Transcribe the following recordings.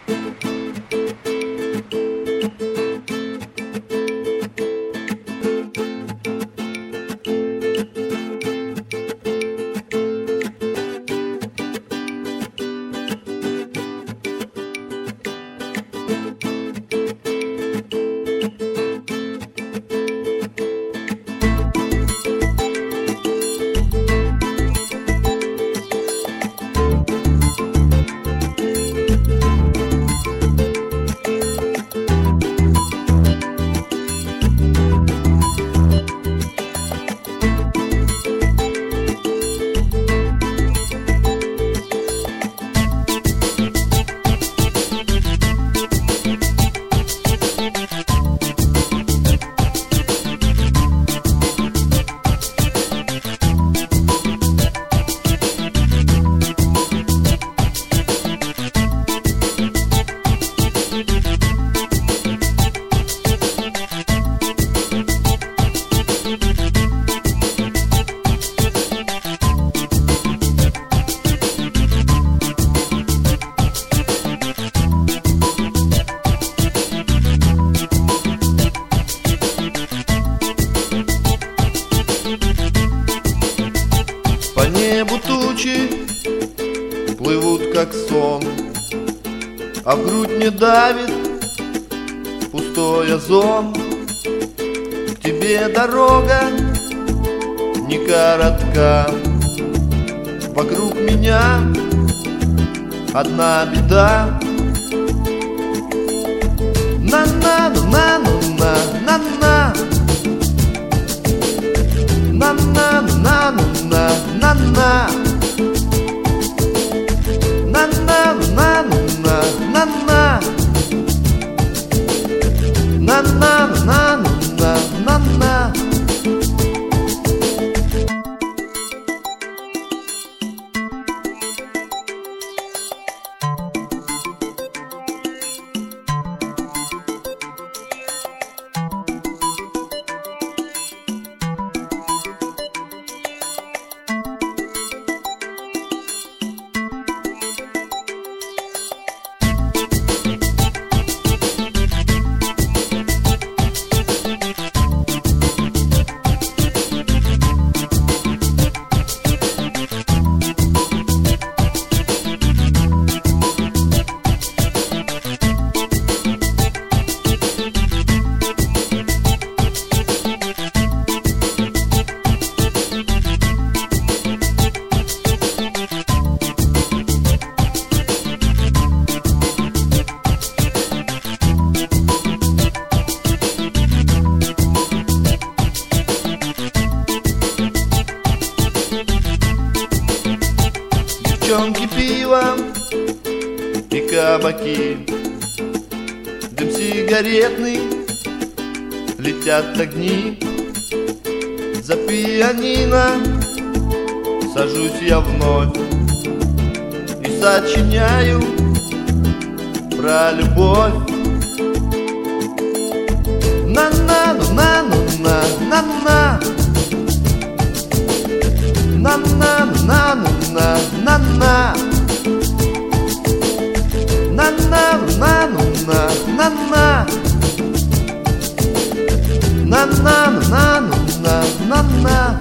По небу тучи плывут как сон, а в грудь не давит пустой озон. К тебе дорога не коротка, вокруг меня одна беда. На-на-на-на-на-на, на-на, на-на-на-на-на, на-на, на-на-на-на-на, на-на, на-на-на-на-на, на-на. Девчонки, пиво и кабаки, дым сигаретный, летят огни. За пианино сажусь я вновь и сочиняю про любовь. На-на-на-на-на, на-на, на-на-на-на-на, на-на, на-на-на-на-на, на-на, на-на-на-на-на, на-на.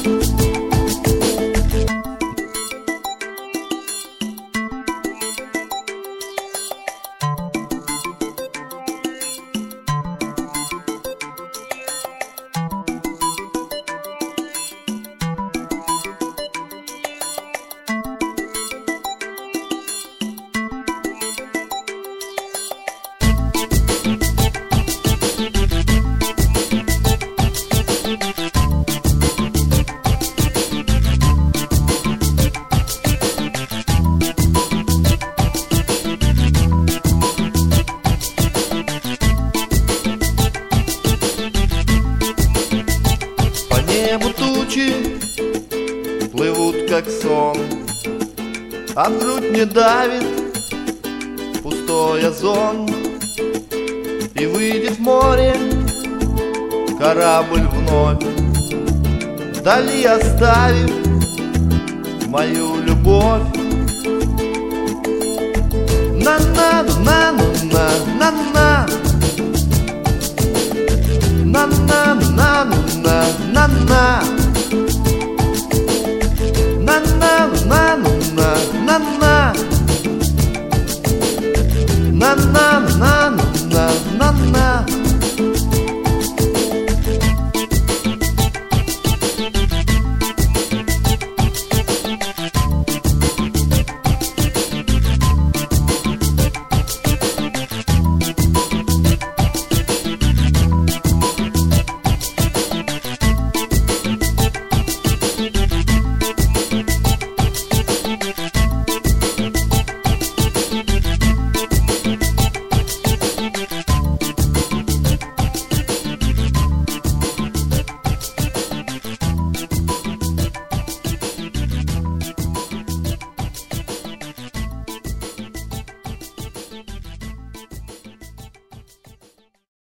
Плывут как сон, а в грудь не давит пустой озон. И выйдет в море корабль вновь, вдали оставив мою любовь. На-на-на. на-на, на-на, на-на, на-на.